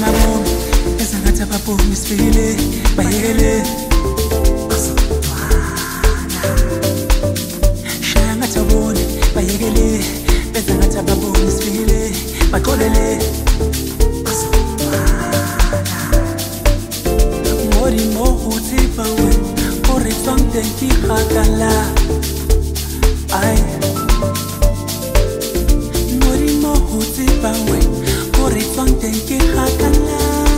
bangaboni esangathi ababoni sifile bayekele shaya ngathi abone bayekele beza ngathi ababoni sifile baxolele mori mo uthi bawe ori tswang teng ke gakala ai mori mo uthi bawe ori tswang teng ke gakala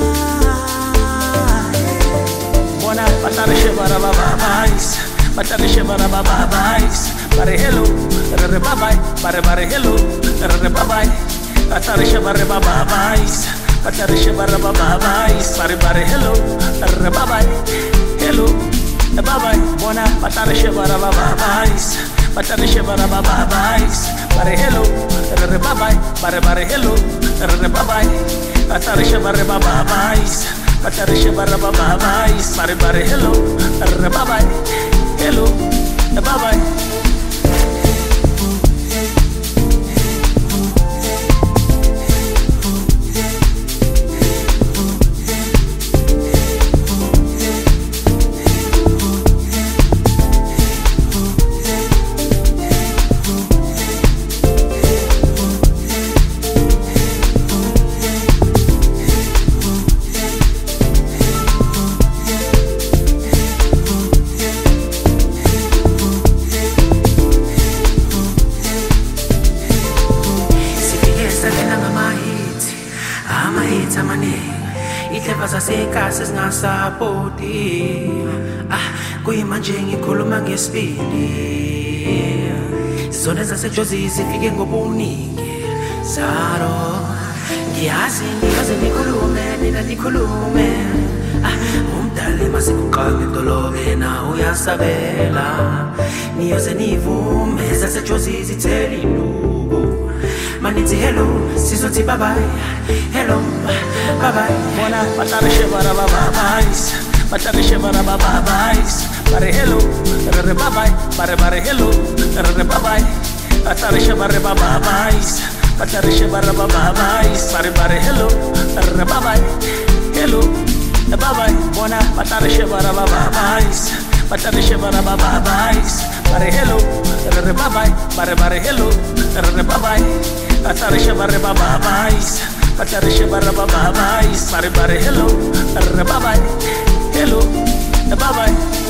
bona patarishe bara baba bais patarishe bara baba bais bare hello re bye bye bare hello re bye bye patarishe bara baba bais patarishe bara baba bais bare hello re bye bye hello bye bye bona patarishe bara baba bais patarishe bara baba bais bare hello re bye bye bare hello re bye bye patarishe bara baba bais patarishe bara baba bais bare hello re bye bye hello bye bye Sapoti kuyimanje ngikhuluma ngesibindi zona zasejozi zifike ngobuningi zaro ngiyazi nikhulume nina nikhulume umdali masikuqala idolobe na uyasabela niyoze nivume zasejozi zitheli induku manithi hello sizothi bye bye hello bye bye bona patarishe bara baba bais patarishe bara baba bais bare hello re bye bye bare hello re bye bye patarishe bara baba bais patarishe bara baba bais bare hello re bye bye hello bye bye bona patarishe bara baba bais patarishe bara baba bais bare hello re bye bye bare hello re bye bye patarishe bara baba bais patarishe bara baba bais bare hello re bye bye hello bye bye